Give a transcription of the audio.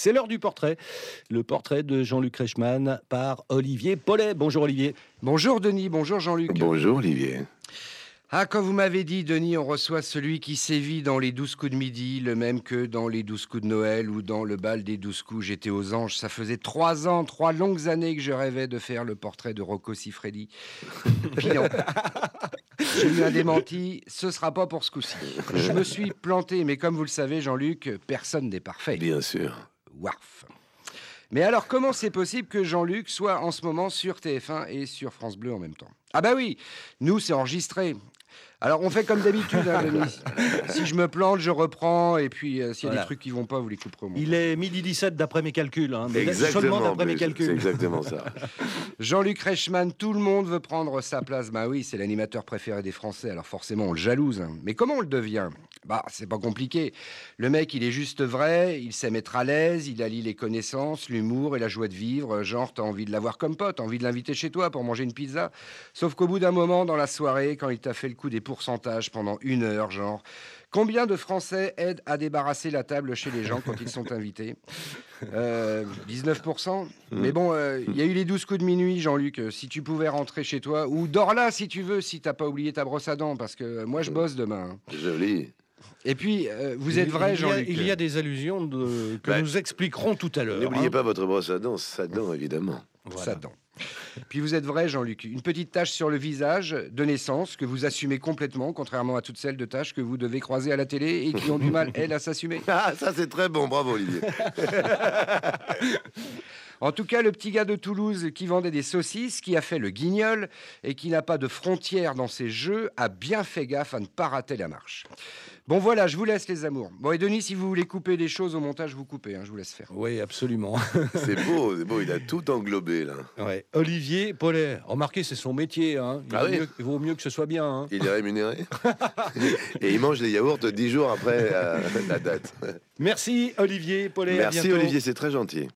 C'est l'heure du portrait. Le portrait de Jean-Luc Reichmann par Olivier Paulet. Bonjour Olivier. Bonjour Denis, bonjour Jean-Luc. Bonjour Olivier. Ah, quand vous m'avez dit, Denis, on reçoit celui qui sévit dans les 12 coups de midi, le même que dans les 12 coups de Noël ou dans le bal des 12 coups, j'étais aux Anges. Ça faisait 3 ans, 3 longues années que je rêvais de faire le portrait de Rocco Siffredi. Puis non. J'ai eu un démenti, ce sera pas pour ce coup-ci. Je me suis planté, mais comme vous le savez, Jean-Luc, personne n'est parfait. Bien sûr. Waf. Mais alors, comment c'est possible que Jean-Luc soit en ce moment sur TF1 et sur France Bleu en même temps? Ah bah oui, nous, c'est enregistré. Alors, on fait comme d'habitude, hein, Denis. Si je me plante, je reprends. Et puis, s'il y a des trucs qui vont pas, vous les couperez au montage. Il est 12h17 d'après mes calculs. Mais Exactement, seulement d'après mes c'est calculs. exactement ça. Jean-Luc Reichmann, tout le monde veut prendre sa place. Bah oui, c'est l'animateur préféré des Français. Alors forcément, on le jalouse. Hein. Mais comment on le devient? Bah, c'est pas compliqué. Le mec, il est juste vrai. Il sait mettre à l'aise. Il allie les connaissances, l'humour et la joie de vivre. Genre, t'as envie de l'avoir comme pote, t'as envie de l'inviter chez toi pour manger une pizza. Sauf qu'au bout d'un moment, dans la soirée, quand il t'a fait le coup des pourcentages pendant 1 heure, genre, combien de Français aident à débarrasser la table chez les gens quand ils sont invités? 19%. Mais bon, il y a eu les 12 coups de minuit, Jean-Luc. Si tu pouvais rentrer chez toi, ou dors là si tu veux, si t'as pas oublié ta brosse à dents, parce que moi je bosse demain. Joli. Et puis, vous êtes vrai, Jean-Luc. Il y a des allusions que nous expliquerons tout à l'heure. N'oubliez pas votre brosse à dents, sa dent évidemment. Voilà. Sa dent. Puis vous êtes vrai, Jean-Luc. Une petite tache sur le visage de naissance que vous assumez complètement, contrairement à toutes celles de taches que vous devez croiser à la télé et qui ont du mal, elles, à s'assumer. Ah, ça c'est très bon, bravo Olivier. En tout cas, le petit gars de Toulouse qui vendait des saucisses, qui a fait le guignol et qui n'a pas de frontières dans ses jeux, a bien fait gaffe à ne pas rater la marche. Bon voilà, je vous laisse les amours. Bon et Denis, si vous voulez couper des choses au montage, vous coupez, hein, je vous laisse faire. Oui, absolument. C'est beau, il a tout englobé là. Ouais. Olivier Paulet, remarquez, c'est son métier. Il vaut mieux que ce soit bien. Hein. Il est rémunéré. Et il mange les yaourts 10 jours après la date. Merci Olivier Paulet. Merci à bientôt. Olivier, c'est très gentil.